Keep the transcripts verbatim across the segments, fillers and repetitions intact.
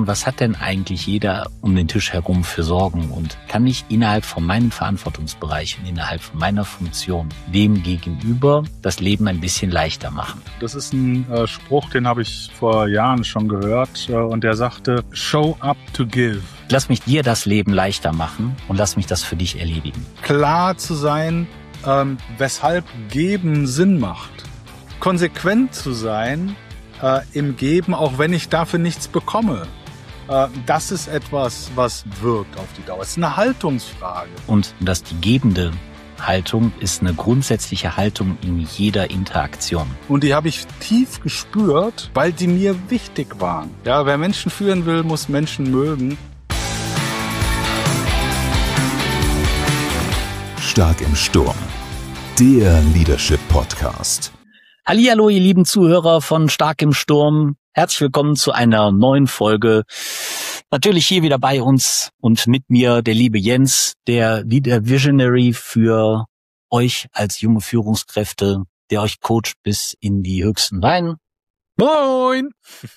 Was hat denn eigentlich jeder um den Tisch herum für Sorgen und kann ich innerhalb von meinem Verantwortungsbereich und innerhalb von meiner Funktion dem gegenüber das Leben ein bisschen leichter machen? Das ist ein äh, Spruch, den habe ich vor Jahren schon gehört äh, und der sagte, show up to give. Lass mich dir das Leben leichter machen und lass mich das für dich erledigen. Klar zu sein, ähm, weshalb Geben Sinn macht. Konsequent zu sein äh, im Geben, auch wenn ich dafür nichts bekomme. Das ist etwas, was wirkt auf die Dauer. Es ist eine Haltungsfrage. Und dass die gebende Haltung ist eine grundsätzliche Haltung in jeder Interaktion. Und die habe ich tief gespürt, weil die mir wichtig waren. Ja, wer Menschen führen will, muss Menschen mögen. Stark im Sturm. Der Leadership Podcast. Hallihallo, ihr lieben Zuhörer von Stark im Sturm. Herzlich willkommen zu einer neuen Folge. Natürlich hier wieder bei uns und mit mir der liebe Jens, der Leader Visionary für euch als junge Führungskräfte, der euch coacht bis in die höchsten Weinen. Moin!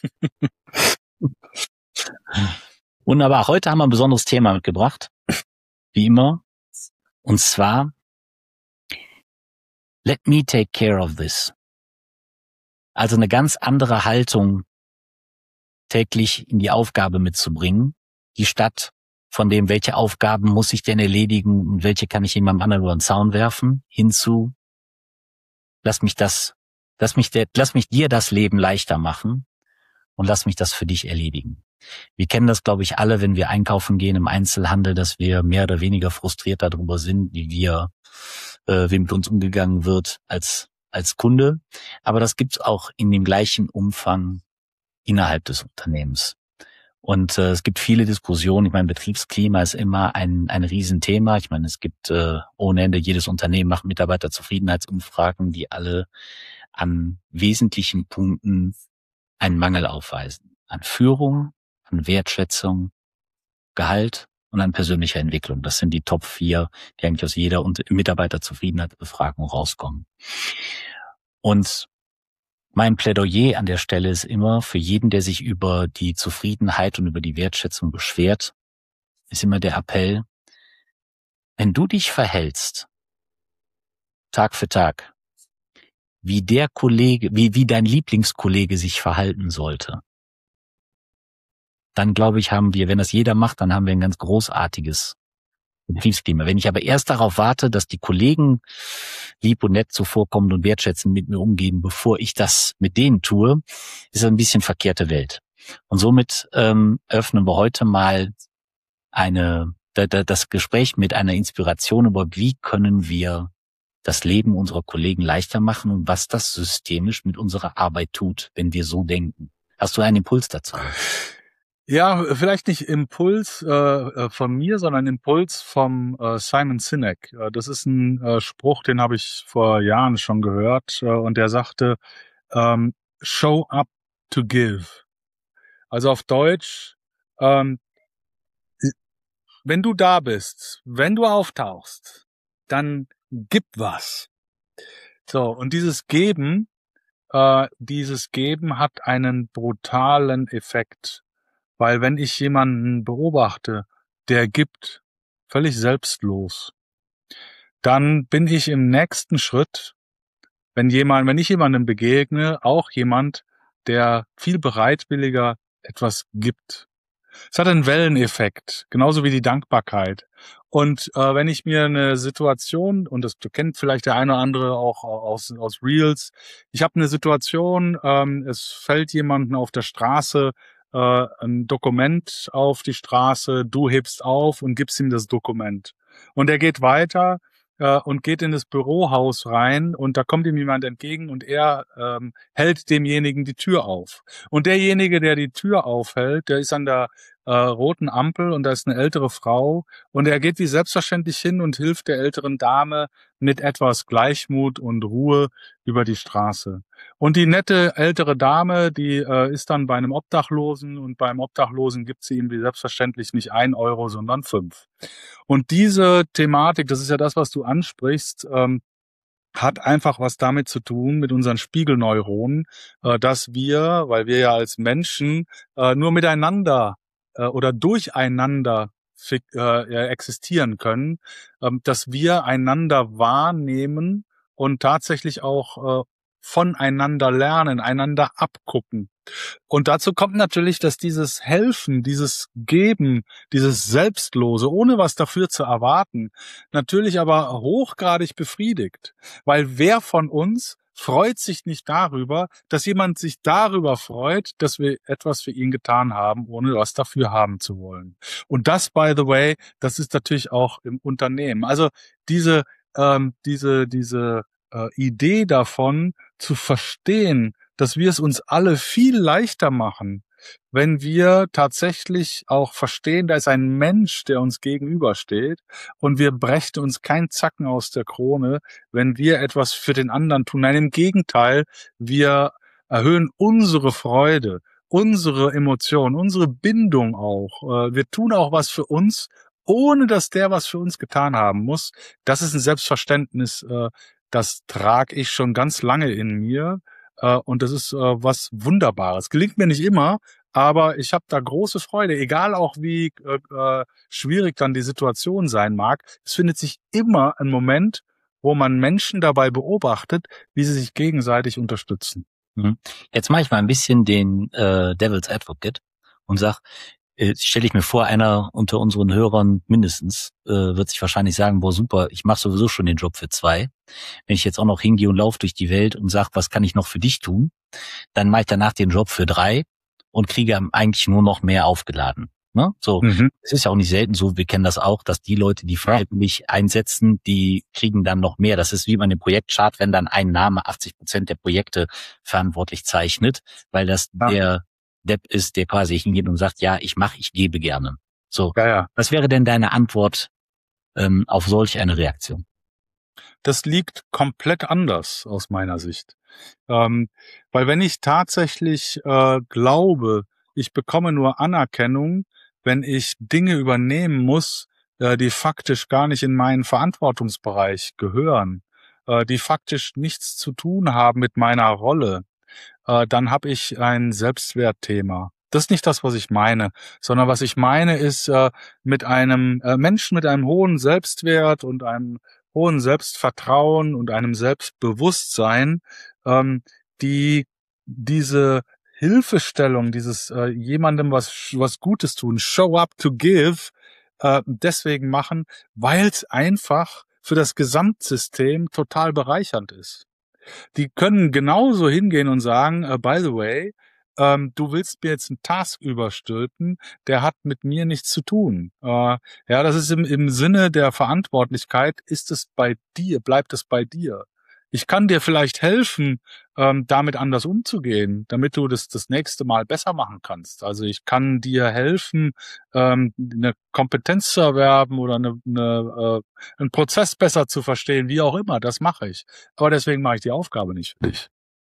Wunderbar, heute haben wir ein besonderes Thema mitgebracht, wie immer. Und zwar, let me take care of this. Also eine ganz andere Haltung täglich in die Aufgabe mitzubringen, die statt von dem, welche Aufgaben muss ich denn erledigen und welche kann ich jemandem anderen über den Zaun werfen, hinzu, lass mich das, lass mich, der, lass mich dir das Leben leichter machen und lass mich das für dich erledigen. Wir kennen das, glaube ich, alle, wenn wir einkaufen gehen im Einzelhandel, dass wir mehr oder weniger frustriert darüber sind, wie wir, äh, wie mit uns umgegangen wird als als Kunde. Aber das gibt's auch in dem gleichen Umfang innerhalb des Unternehmens. Und äh, es gibt viele Diskussionen. Ich meine, Betriebsklima ist immer ein ein Riesenthema. Ich meine, es gibt äh, ohne Ende, jedes Unternehmen macht Mitarbeiterzufriedenheitsumfragen, die alle an wesentlichen Punkten einen Mangel aufweisen. An Führung, an Wertschätzung, Gehalt und an persönlicher Entwicklung. Das sind die Top vier, die eigentlich aus jeder Mitarbeiterzufriedenheitsbefragung rauskommen. Und mein Plädoyer an der Stelle ist immer, für jeden, der sich über die Zufriedenheit und über die Wertschätzung beschwert, ist immer der Appell, wenn du dich verhältst, Tag für Tag, wie der Kollege, wie, wie dein Lieblingskollege sich verhalten sollte, dann glaube ich, haben wir, wenn das jeder macht, dann haben wir ein ganz großartiges Betriebsklima. Wenn ich aber erst darauf warte, dass die Kollegen lieb und nett zuvorkommen und wertschätzend mit mir umgehen, bevor ich das mit denen tue, ist ein bisschen verkehrte Welt. Und somit ähm, öffnen wir heute mal eine da, da, das Gespräch mit einer Inspiration über, wie können wir das Leben unserer Kollegen leichter machen und was das systemisch mit unserer Arbeit tut, wenn wir so denken. Hast du einen Impuls dazu? Ja, vielleicht nicht Impuls äh, von mir, sondern Impuls vom äh, Simon Sinek. Äh, das ist ein äh, Spruch, den habe ich vor Jahren schon gehört äh, und der sagte, ähm, show up to give. Also auf Deutsch, ähm, wenn du da bist, wenn du auftauchst, dann gib was. So, und dieses Geben, äh, dieses Geben hat einen brutalen Effekt. Weil wenn ich jemanden beobachte, der gibt, völlig selbstlos, dann bin ich im nächsten Schritt, wenn jemand, wenn ich jemandem begegne, auch jemand, der viel bereitwilliger etwas gibt. Es hat einen Welleneffekt, genauso wie die Dankbarkeit. Und äh, wenn ich mir eine Situation, und das kennt vielleicht der eine oder andere auch aus, aus Reels, ich habe eine Situation, ähm, es fällt jemandem auf der Straße äh, ein Dokument auf die Straße, du hebst auf und gibst ihm das Dokument. Und er geht weiter äh, und geht in das Bürohaus rein und da kommt ihm jemand entgegen und er ähm, hält demjenigen die Tür auf. Und derjenige, der die Tür aufhält, der ist an der äh, roten Ampel und da ist eine ältere Frau und er geht wie selbstverständlich hin und hilft der älteren Dame mit etwas Gleichmut und Ruhe über die Straße. Und die nette ältere Dame, die äh, ist dann bei einem Obdachlosen und beim Obdachlosen gibt sie ihm wie selbstverständlich nicht ein Euro, sondern fünf. Und diese Thematik, das ist ja das, was du ansprichst, ähm, hat einfach was damit zu tun, mit unseren Spiegelneuronen, äh, dass wir, weil wir ja als Menschen äh, nur miteinander äh, oder durcheinander fik- äh, existieren können, ähm, dass wir einander wahrnehmen und tatsächlich auch äh, voneinander lernen, einander abgucken. Und dazu kommt natürlich, dass dieses Helfen, dieses Geben, dieses Selbstlose, ohne was dafür zu erwarten, natürlich aber hochgradig befriedigt. Weil wer von uns freut sich nicht darüber, dass jemand sich darüber freut, dass wir etwas für ihn getan haben, ohne was dafür haben zu wollen. Und das, by the way, das ist natürlich auch im Unternehmen. Also diese, ähm, diese, diese äh, Idee davon zu verstehen, dass wir es uns alle viel leichter machen, wenn wir tatsächlich auch verstehen, da ist ein Mensch, der uns gegenübersteht und wir brächten uns keinen Zacken aus der Krone, wenn wir etwas für den anderen tun. Nein, im Gegenteil, wir erhöhen unsere Freude, unsere Emotionen, unsere Bindung auch. Wir tun auch was für uns, ohne dass der was für uns getan haben muss. Das ist ein Selbstverständnis, das trage ich schon ganz lange in mir. Und das ist was Wunderbares. Gelingt mir nicht immer, aber ich habe da große Freude, egal auch wie äh, schwierig dann die Situation sein mag. Es findet sich immer ein Moment, wo man Menschen dabei beobachtet, wie sie sich gegenseitig unterstützen. Jetzt mache ich mal ein bisschen den äh, Devil's Advocate und sag, äh, stelle ich mir vor, einer unter unseren Hörern mindestens äh, wird sich wahrscheinlich sagen, boah super, ich mache sowieso schon den Job für zwei. Wenn ich jetzt auch noch hingehe und laufe durch die Welt und sage, was kann ich noch für dich tun, dann mache ich danach den Job für drei und kriege eigentlich nur noch mehr aufgeladen. Ne? So, mhm. Es ist ja auch nicht selten so, wir kennen das auch, dass die Leute, die freiwillig einsetzen, die kriegen dann noch mehr. Das ist wie bei einem Projektchart, wenn dann ein Name achtzig Prozent der Projekte verantwortlich zeichnet, weil das ja. der Depp ist, der quasi hingeht und sagt, ja, ich mache, ich gebe gerne. So, ja, ja. Was wäre denn deine Antwort ähm, auf solch eine Reaktion? Das liegt komplett anders aus meiner Sicht. Ähm, weil wenn ich tatsächlich äh, glaube, ich bekomme nur Anerkennung, wenn ich Dinge übernehmen muss, äh, die faktisch gar nicht in meinen Verantwortungsbereich gehören, äh, die faktisch nichts zu tun haben mit meiner Rolle, äh, dann habe ich ein Selbstwertthema. Das ist nicht das, was ich meine, sondern was ich meine ist äh, mit einem äh, Menschen mit einem hohen Selbstwert und einem hohen Selbstvertrauen und einem Selbstbewusstsein, ähm, die diese Hilfestellung, dieses äh, jemandem was was Gutes tun, show up to give, äh, deswegen machen, weil es einfach für das Gesamtsystem total bereichernd ist. Die können genauso hingehen und sagen, uh, by the way, ähm, du willst mir jetzt einen Task überstülpen, der hat mit mir nichts zu tun. Äh, ja, das ist im, im Sinne der Verantwortlichkeit, ist es bei dir, bleibt es bei dir. Ich kann dir vielleicht helfen, ähm, damit anders umzugehen, damit du das das nächste Mal besser machen kannst. Also ich kann dir helfen, ähm, eine Kompetenz zu erwerben oder eine, eine, äh, einen Prozess besser zu verstehen, wie auch immer. Das mache ich. Aber deswegen mache ich die Aufgabe nicht für dich.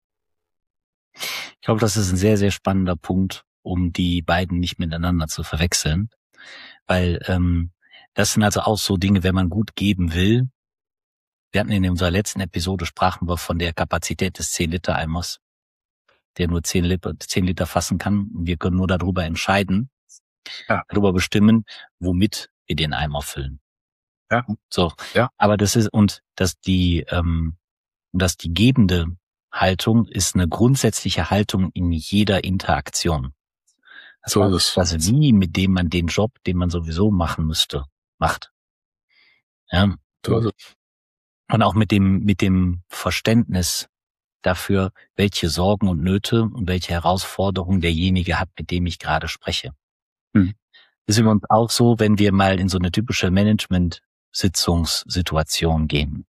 Ich glaube, das ist ein sehr, sehr spannender Punkt, um die beiden nicht miteinander zu verwechseln. Weil ähm, das sind also auch so Dinge, wenn man gut geben will. Wir hatten in unserer letzten Episode, sprachen wir von der Kapazität des zehn Liter Eimers, der nur zehn Liter fassen kann. Und wir können nur darüber entscheiden, ja. darüber bestimmen, womit wir den Eimer füllen. Ja. So. Ja. Aber das ist, und dass die, ähm, dass die gebende Haltung ist eine grundsätzliche Haltung in jeder Interaktion. Das so heißt, ist es. das Wie, mit dem man den Job, den man sowieso machen müsste, macht. Ja. So ist es. Und auch mit dem, mit dem Verständnis dafür, welche Sorgen und Nöte und welche Herausforderungen derjenige hat, mit dem ich gerade spreche. Hm. Das ist übrigens auch so, wenn wir mal in so eine typische Management-Sitzungssituation gehen.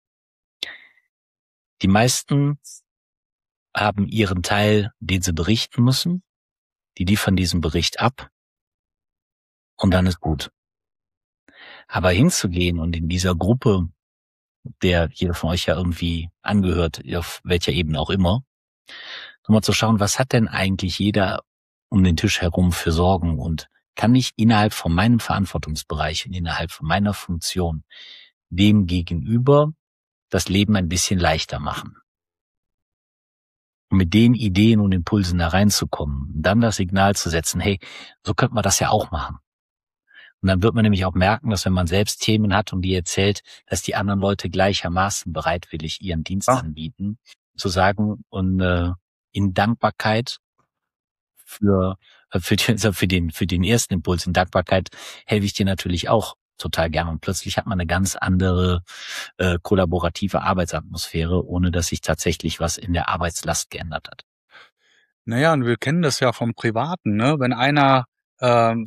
Die meisten haben ihren Teil, den sie berichten müssen, die liefern diesen Bericht ab und dann ist gut. Aber hinzugehen und in dieser Gruppe, der jeder von euch ja irgendwie angehört, auf welcher Ebene auch immer, nochmal zu schauen, was hat denn eigentlich jeder um den Tisch herum für Sorgen und kann ich innerhalb von meinem Verantwortungsbereich und innerhalb von meiner Funktion dem gegenüber das Leben ein bisschen leichter machen. Und mit den Ideen und Impulsen da reinzukommen, dann das Signal zu setzen, hey, so könnte man das ja auch machen. Und dann wird man nämlich auch merken, dass wenn man selbst Themen hat und die erzählt, dass die anderen Leute gleichermaßen bereitwillig ihren Dienst Ja. anbieten, zu sagen und äh, in Dankbarkeit für für den, für den für den ersten Impuls, in Dankbarkeit helfe ich dir natürlich auch total gerne. Und plötzlich hat man eine ganz andere äh, kollaborative Arbeitsatmosphäre, ohne dass sich tatsächlich was in der Arbeitslast geändert hat. Naja, und wir kennen das ja vom Privaten, ne? Wenn einer ähm,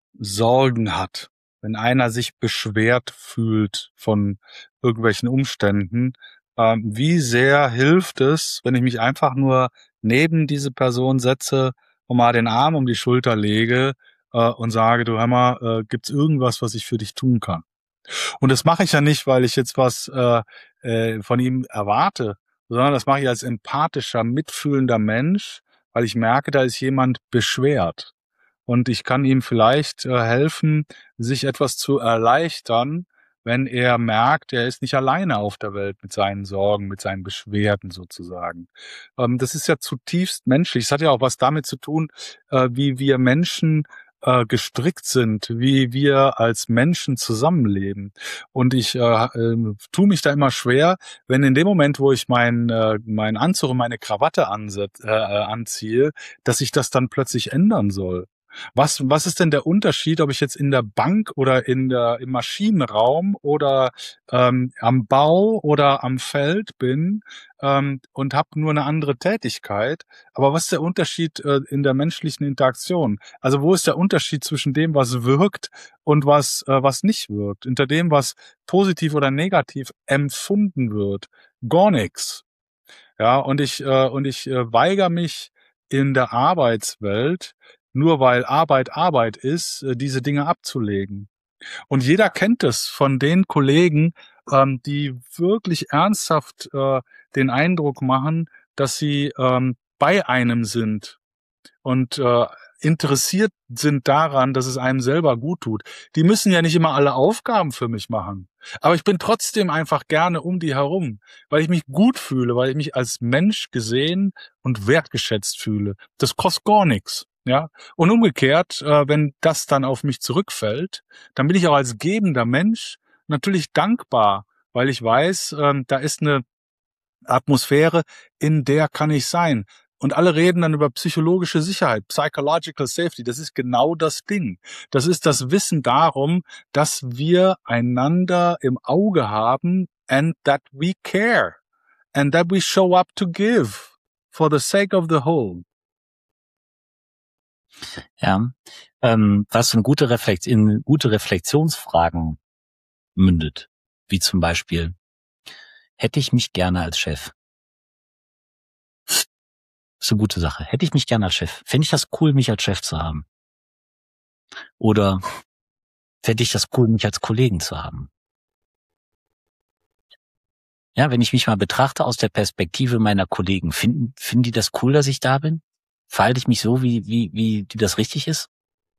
Sorgen hat, wenn einer sich beschwert fühlt von irgendwelchen Umständen, ähm, wie sehr hilft es, wenn ich mich einfach nur neben diese Person setze und mal den Arm um die Schulter lege äh, und sage, du hör mal, äh, gibt's irgendwas, was ich für dich tun kann? Und das mache ich ja nicht, weil ich jetzt was äh, äh, von ihm erwarte, sondern das mache ich als empathischer, mitfühlender Mensch, weil ich merke, da ist jemand beschwert. Und ich kann ihm vielleicht äh, helfen, sich etwas zu erleichtern, wenn er merkt, er ist nicht alleine auf der Welt mit seinen Sorgen, mit seinen Beschwerden sozusagen. Ähm, das ist ja zutiefst menschlich. Es hat ja auch was damit zu tun, äh, wie wir Menschen äh, gestrickt sind, wie wir als Menschen zusammenleben. Und ich äh, äh, tue mich da immer schwer, wenn in dem Moment, wo ich meinen äh, meinen Anzug und meine Krawatte anset, äh, anziehe, dass ich das dann plötzlich ändern soll. Was, was ist denn der Unterschied, ob ich jetzt in der Bank oder in der, im Maschinenraum oder ähm, am Bau oder am Feld bin ähm, und habe nur eine andere Tätigkeit? Aber was ist der Unterschied äh, in der menschlichen Interaktion? Also wo ist der Unterschied zwischen dem, was wirkt und was, äh, was nicht wirkt? Hinter dem, was positiv oder negativ empfunden wird? Gar nichts. Ja, und ich, äh, und ich äh, weigere mich in der Arbeitswelt, nur weil Arbeit Arbeit ist, äh, diese Dinge abzulegen. Und jeder kennt es von den Kollegen, ähm, die wirklich ernsthaft äh, den Eindruck machen, dass sie ähm, bei einem sind und äh, interessiert sind daran, dass es einem selber gut tut. Die müssen ja nicht immer alle Aufgaben für mich machen. Aber ich bin trotzdem einfach gerne um die herum, weil ich mich gut fühle, weil ich mich als Mensch gesehen und wertgeschätzt fühle. Das kostet gar nichts. Ja, und umgekehrt, äh, wenn das dann auf mich zurückfällt, dann bin ich auch als gebender Mensch natürlich dankbar, weil ich weiß, ähm, da ist eine Atmosphäre, in der kann ich sein. Und alle reden dann über psychologische Sicherheit, Psychological Safety. Das ist genau das Ding. Das ist das Wissen darum, dass wir einander im Auge haben and that we care and that we show up to give for the sake of the whole. Ja, ähm, was in gute, Reflekt in gute Reflexionsfragen mündet, wie zum Beispiel, hätte ich mich gerne als Chef? Das ist eine gute Sache. Hätte ich mich gerne als Chef? Fände ich das cool, mich als Chef zu haben? Oder fände ich das cool, mich als Kollegen zu haben? Ja, wenn ich mich mal betrachte aus der Perspektive meiner Kollegen, finden, finden die das cool, dass ich da bin? Verhalte ich mich so, wie, wie, wie die das richtig ist?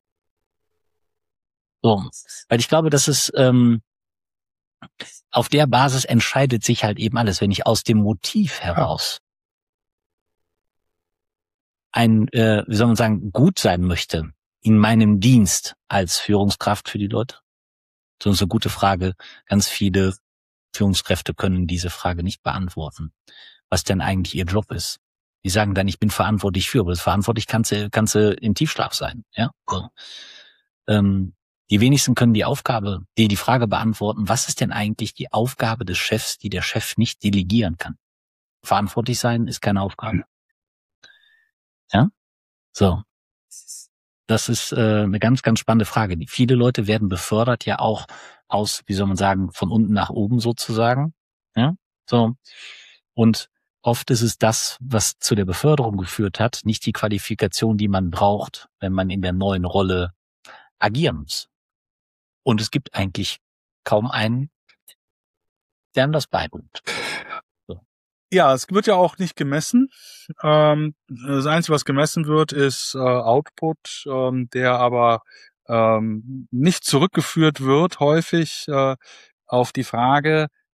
So, weil ich glaube, dass es ähm, auf der Basis entscheidet sich halt eben alles, wenn ich aus dem Motiv heraus ein, äh, wie soll man sagen, gut sein möchte in meinem Dienst als Führungskraft für die Leute. So ist eine gute Frage. Ganz viele Führungskräfte können diese Frage nicht beantworten, was denn eigentlich ihr Job ist. Die sagen dann, ich bin verantwortlich für, aber das verantwortlich kannst du, kannst du im Tiefschlaf sein. Ja, so. ähm, die wenigsten können die Aufgabe, die die Frage beantworten, was ist denn eigentlich die Aufgabe des Chefs, die der Chef nicht delegieren kann? Verantwortlich sein ist keine Aufgabe. Ja, so. Das ist äh, eine ganz, ganz spannende Frage. Die, viele Leute werden befördert ja auch aus, wie soll man sagen, von unten nach oben sozusagen. Ja, so. Und oft ist es das, was zu der Beförderung geführt hat, nicht die Qualifikation, die man braucht, wenn man in der neuen Rolle agieren muss. Und es gibt eigentlich kaum einen, der einem das beibringt. So. Ja, es wird ja auch nicht gemessen. Ähm, das Einzige, was gemessen wird, ist äh, Output, ähm, der aber ähm, nicht zurückgeführt wird, häufig äh, auf die Frage,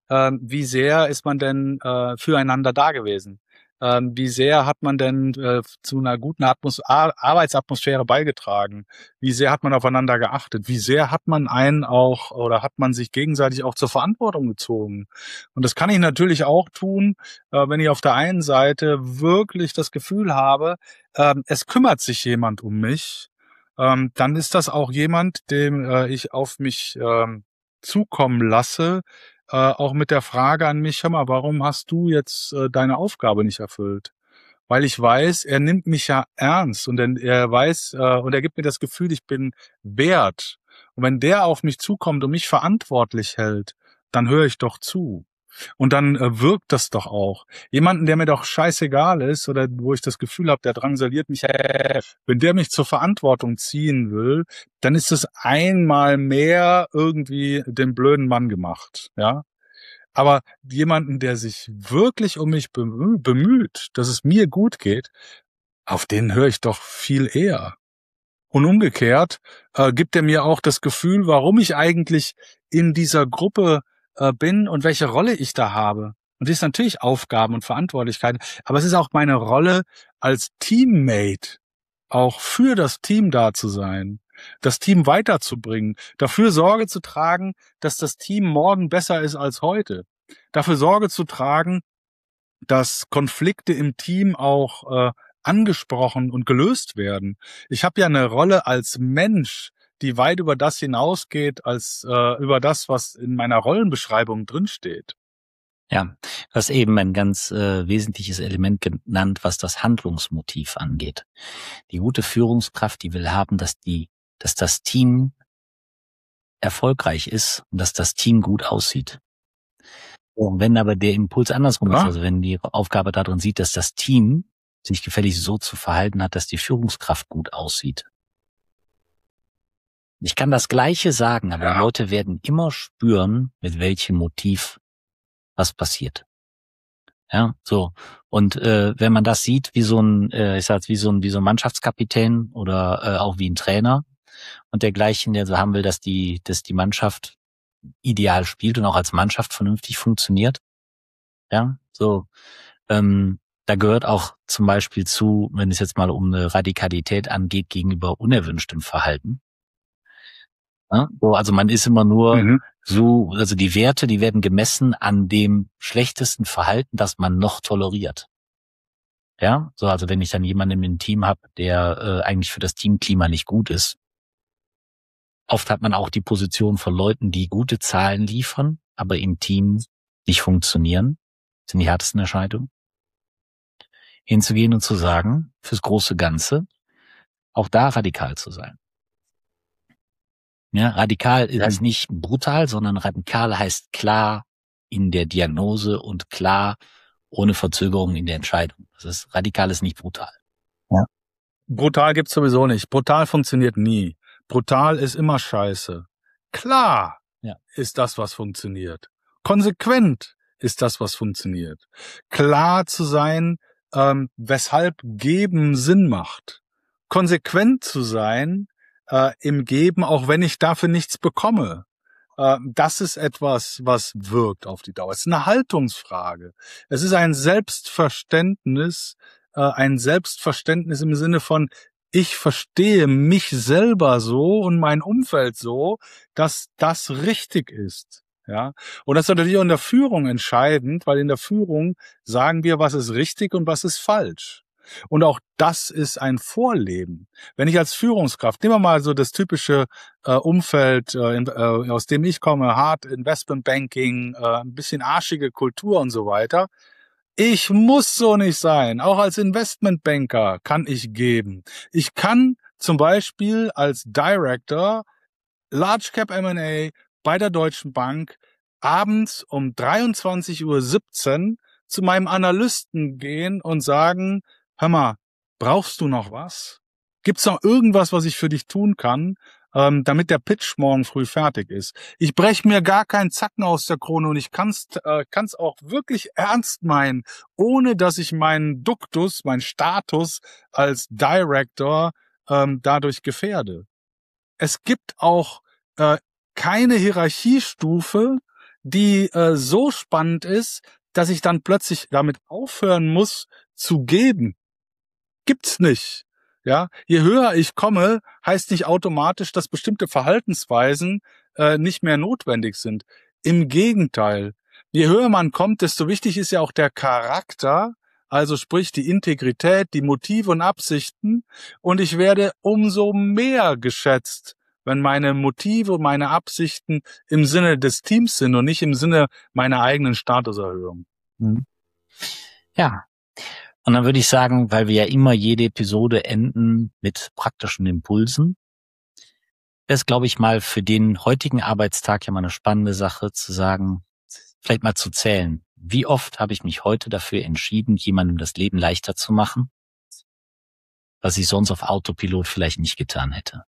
ähm, wie sehr ist man denn äh, füreinander da gewesen? Ähm, wie sehr hat man denn äh, zu einer guten Atmos- Ar- Arbeitsatmosphäre beigetragen? Wie sehr hat man aufeinander geachtet? Wie sehr hat man einen auch oder hat man sich gegenseitig auch zur Verantwortung gezogen? Und das kann ich natürlich auch tun, äh, wenn ich auf der einen Seite wirklich das Gefühl habe, ähm, es kümmert sich jemand um mich, ähm, dann ist das auch jemand, dem äh, ich auf mich ähm, zukommen lasse, äh, auch mit der Frage an mich, hör mal, warum hast du jetzt äh, deine Aufgabe nicht erfüllt? Weil ich weiß, er nimmt mich ja ernst und er, er weiß äh, und er gibt mir das Gefühl, ich bin wert. Und wenn der auf mich zukommt und mich verantwortlich hält, dann höre ich doch zu. Und dann äh, wirkt das doch auch. Jemanden, der mir doch scheißegal ist oder wo ich das Gefühl habe, der drangsaliert mich, äh, wenn der mich zur Verantwortung ziehen will, dann ist es einmal mehr irgendwie den blöden Mann gemacht, ja. Aber jemanden, der sich wirklich um mich bemü- bemüht, dass es mir gut geht, auf den höre ich doch viel eher. Und umgekehrt äh, gibt er mir auch das Gefühl, warum ich eigentlich in dieser Gruppe äh, bin und welche Rolle ich da habe. Und das ist natürlich Aufgaben und Verantwortlichkeiten, aber es ist auch meine Rolle als Teammate, auch für das Team da zu sein, das Team weiterzubringen, dafür Sorge zu tragen, dass das Team morgen besser ist als heute, dafür Sorge zu tragen, dass Konflikte im Team auch äh, angesprochen und gelöst werden. Ich habe ja eine Rolle als Mensch, die weit über das hinausgeht, als äh, über das, was in meiner Rollenbeschreibung drinsteht. Ja, du hast eben ein ganz äh, wesentliches Element genannt, was das Handlungsmotiv angeht. Die gute Führungskraft, die will haben, dass die, dass das Team erfolgreich ist und dass das Team gut aussieht. Und wenn aber der Impuls andersrum ist, Ja. also wenn die Aufgabe darin sieht, dass das Team sich gefällig so zu verhalten hat, dass die Führungskraft gut aussieht. Ich kann das Gleiche sagen, aber Ja. Leute werden immer spüren, mit welchem Motiv was passiert. Ja, so. Und äh, wenn man das sieht, wie so ein, äh, ich sag, wie so ein, wie so ein Mannschaftskapitän oder äh, auch wie ein Trainer und dergleichen, der so haben will, dass die, dass die Mannschaft ideal spielt und auch als Mannschaft vernünftig funktioniert. Ja, so. Ähm, da gehört auch zum Beispiel zu, wenn es jetzt mal um eine Radikalität angeht, gegenüber unerwünschtem Verhalten. Ja, so, also man ist immer nur Mhm. so, also die Werte, die werden gemessen an dem schlechtesten Verhalten, das man noch toleriert. Ja, so, also wenn ich dann jemanden im Team habe, der äh, eigentlich für das Teamklima nicht gut ist. Oft hat man auch die Position von Leuten, die gute Zahlen liefern, aber im Team nicht funktionieren. Das sind die härtesten Entscheidungen. Hinzugehen und zu sagen, fürs große Ganze, auch da radikal zu sein. Ja, radikal heißt nicht brutal, sondern radikal heißt klar in der Diagnose und klar ohne Verzögerung in der Entscheidung. Das ist, radikal ist nicht brutal. Ja. Brutal gibt's sowieso nicht. Brutal funktioniert nie. Brutal ist immer scheiße. Klar Ja. ist das, was funktioniert. Konsequent ist das, was funktioniert. Klar zu sein, ähm, weshalb Geben Sinn macht. Konsequent zu sein äh, im Geben, auch wenn ich dafür nichts bekomme. Äh, das ist etwas, was wirkt auf die Dauer. Es ist eine Haltungsfrage. Es ist ein Selbstverständnis, äh, ein Selbstverständnis im Sinne von, ich verstehe mich selber so und mein Umfeld so, dass das richtig ist. Ja, und das ist natürlich auch in der Führung entscheidend, weil in der Führung sagen wir, was ist richtig und was ist falsch. Und auch das ist ein Vorleben. Wenn ich als Führungskraft, nehmen wir mal so das typische äh, Umfeld, äh, in, äh, aus dem ich komme, Hard Investment Banking, äh, ein bisschen arschige Kultur und so weiter. Ich muss so nicht sein. Auch als Investmentbanker kann ich geben. Ich kann zum Beispiel als Director Large Cap M and A bei der Deutschen Bank abends um dreiundzwanzig Uhr siebzehn zu meinem Analysten gehen und sagen, hör mal, brauchst du noch was? Gibt's noch irgendwas, was ich für dich tun kann, ähm, damit der Pitch morgen früh fertig ist? Ich brech mir gar keinen Zacken aus der Krone und ich kann's, äh, kann's auch wirklich ernst meinen, ohne dass ich meinen Duktus, meinen Status als Director ähm, dadurch gefährde. Es gibt auch äh, keine Hierarchiestufe, die äh, so spannend ist, dass ich dann plötzlich damit aufhören muss zu geben. Gibt's nicht. Ja, je höher ich komme, heißt nicht automatisch, dass bestimmte Verhaltensweisen äh, nicht mehr notwendig sind. Im Gegenteil. Je höher man kommt, desto wichtig ist ja auch der Charakter, also sprich die Integrität, die Motive und Absichten. Und ich werde umso mehr geschätzt, wenn meine Motive und meine Absichten im Sinne des Teams sind und nicht im Sinne meiner eigenen Statuserhöhung. Mhm. Ja. Und dann würde ich sagen, weil wir ja immer jede Episode enden mit praktischen Impulsen, wäre es, glaube ich, mal für den heutigen Arbeitstag ja mal eine spannende Sache zu sagen, vielleicht mal zu zählen. Wie oft habe ich mich heute dafür entschieden, jemandem das Leben leichter zu machen, was ich sonst auf Autopilot vielleicht nicht getan hätte?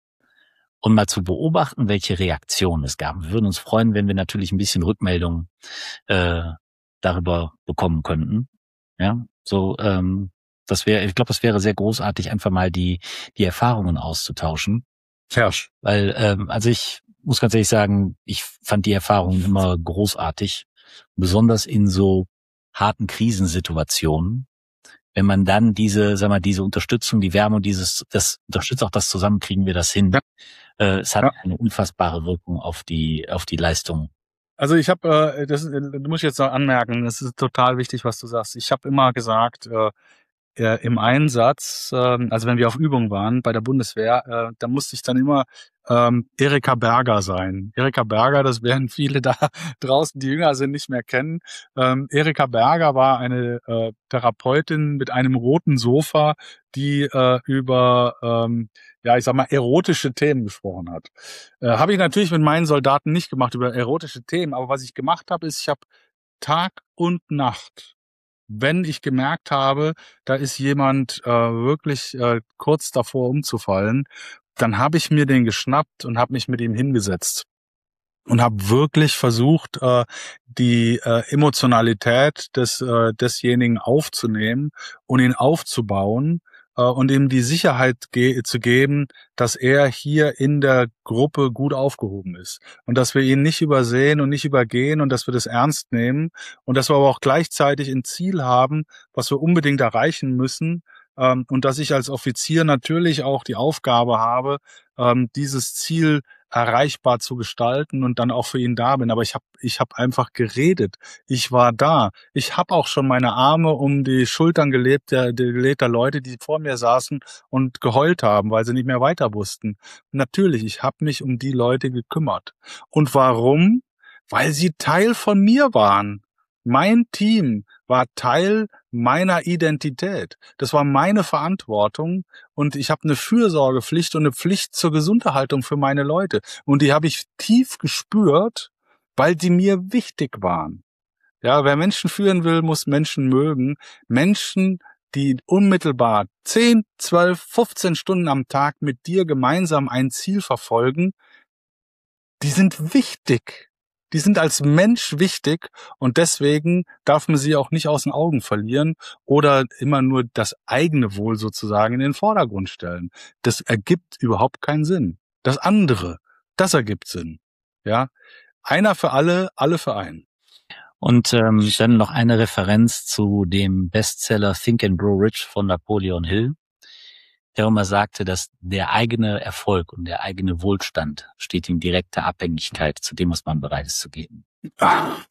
Und mal zu beobachten, welche Reaktionen es gab. Wir würden uns freuen, wenn wir natürlich ein bisschen Rückmeldung äh, darüber bekommen könnten. Ja, so, ähm, das wäre, ich glaube, das wäre sehr großartig, einfach mal die die Erfahrungen auszutauschen. Ja. Weil, ähm, also ich muss ganz ehrlich sagen, ich fand die Erfahrungen immer großartig, besonders in so harten Krisensituationen. Wenn man dann diese, sag mal, diese Unterstützung, die Wärme und dieses, das unterstützt auch das zusammen, kriegen wir das hin. Ja. Äh, es hat Ja. eine unfassbare Wirkung auf die, auf die Leistung. Also ich habe, äh, das, du musst jetzt noch anmerken, das ist total wichtig, was du sagst. Ich habe immer gesagt, äh, äh, im Einsatz, äh, also wenn wir auf Übung waren bei der Bundeswehr, äh, da musste ich dann immer ähm, Erika Berger sein. Erika Berger, das werden viele da draußen, die jünger sind, nicht mehr kennen. Ähm, Erika Berger war eine äh, Therapeutin mit einem roten Sofa, die äh, über, ähm, ja, ich sag mal, erotische Themen gesprochen hat. Äh, habe ich natürlich mit meinen Soldaten nicht gemacht über erotische Themen, aber was ich gemacht habe, ist, ich habe Tag und Nacht, wenn ich gemerkt habe, da ist jemand äh, wirklich äh, kurz davor umzufallen, dann habe ich mir den geschnappt und habe mich mit ihm hingesetzt und habe wirklich versucht, äh, die äh, Emotionalität des äh, desjenigen aufzunehmen und ihn aufzubauen äh, und ihm die Sicherheit ge- zu geben, dass er hier in der Gruppe gut aufgehoben ist und dass wir ihn nicht übersehen und nicht übergehen und dass wir das ernst nehmen und dass wir aber auch gleichzeitig ein Ziel haben, was wir unbedingt erreichen müssen. Ähm, und dass ich als Offizier natürlich auch die Aufgabe habe, ähm, dieses Ziel erreichbar zu gestalten und dann auch für ihn da bin. Aber ich habe ich hab einfach geredet. Ich war da. Ich habe auch schon meine Arme um die Schultern gelegt der, der, gelegt der Leute, die vor mir saßen und geheult haben, weil sie nicht mehr weiter wussten. Natürlich, ich habe mich um die Leute gekümmert. Und warum? Weil sie Teil von mir waren. Mein Team war Teil meiner Identität. Das war meine Verantwortung und ich habe eine Fürsorgepflicht und eine Pflicht zur Gesunderhaltung für meine Leute. Und die habe ich tief gespürt, weil die mir wichtig waren. Ja, wer Menschen führen will, muss Menschen mögen. Menschen, die unmittelbar zehn, zwölf, fünfzehn Stunden am Tag mit dir gemeinsam ein Ziel verfolgen, die sind wichtig. Die sind als Mensch wichtig und deswegen darf man sie auch nicht aus den Augen verlieren oder immer nur das eigene Wohl sozusagen in den Vordergrund stellen. Das ergibt überhaupt keinen Sinn. Das andere, das ergibt Sinn. Ja, einer für alle, alle für einen. Und ähm, dann noch eine Referenz zu dem Bestseller Think and Grow Rich von Napoleon Hill, der immer sagte, dass der eigene Erfolg und der eigene Wohlstand steht in direkter Abhängigkeit zu dem, was man bereit ist zu geben. Ach,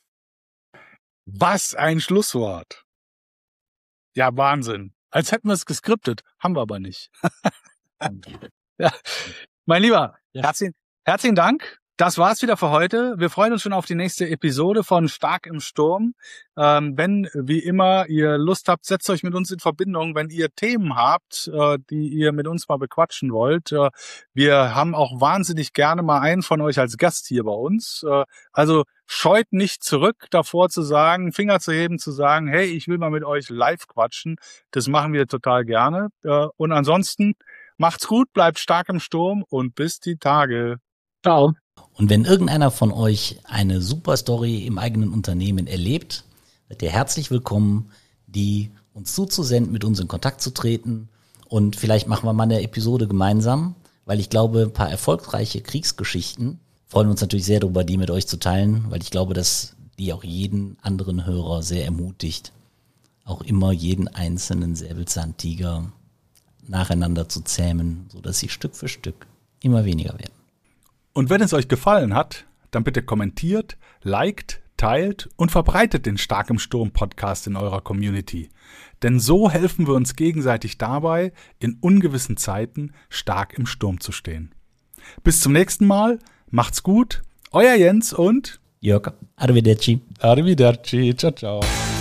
was ein Schlusswort. Ja, Wahnsinn. Als hätten wir es geskriptet, haben wir aber nicht. Ja. Mein Lieber, Ja. herzlichen, herzlichen Dank. Das war's wieder für heute. Wir freuen uns schon auf die nächste Episode von Stark im Sturm. Ähm, wenn, wie immer, ihr Lust habt, setzt euch mit uns in Verbindung. Wenn ihr Themen habt, äh, die ihr mit uns mal bequatschen wollt. Äh, wir haben auch wahnsinnig gerne mal einen von euch als Gast hier bei uns. Äh, also scheut nicht zurück, davor zu sagen, Finger zu heben, zu sagen, hey, ich will mal mit euch live quatschen. Das machen wir total gerne. Äh, und ansonsten macht's gut, bleibt stark im Sturm und bis die Tage. Ciao. Und wenn irgendeiner von euch eine super Story im eigenen Unternehmen erlebt, seid ihr herzlich willkommen, die uns zuzusenden, mit uns in Kontakt zu treten. Und vielleicht machen wir mal eine Episode gemeinsam, weil ich glaube, ein paar erfolgreiche Kriegsgeschichten freuen uns natürlich sehr darüber, die mit euch zu teilen, weil ich glaube, dass die auch jeden anderen Hörer sehr ermutigt, auch immer jeden einzelnen Säbelzahntiger nacheinander zu zähmen, sodass sie Stück für Stück immer weniger werden. Und wenn es euch gefallen hat, dann bitte kommentiert, liked, teilt und verbreitet den Stark im Sturm Podcast in eurer Community. Denn so helfen wir uns gegenseitig dabei, in ungewissen Zeiten stark im Sturm zu stehen. Bis zum nächsten Mal, macht's gut, euer Jens und Jörg, arrivederci. Arrivederci, ciao, ciao.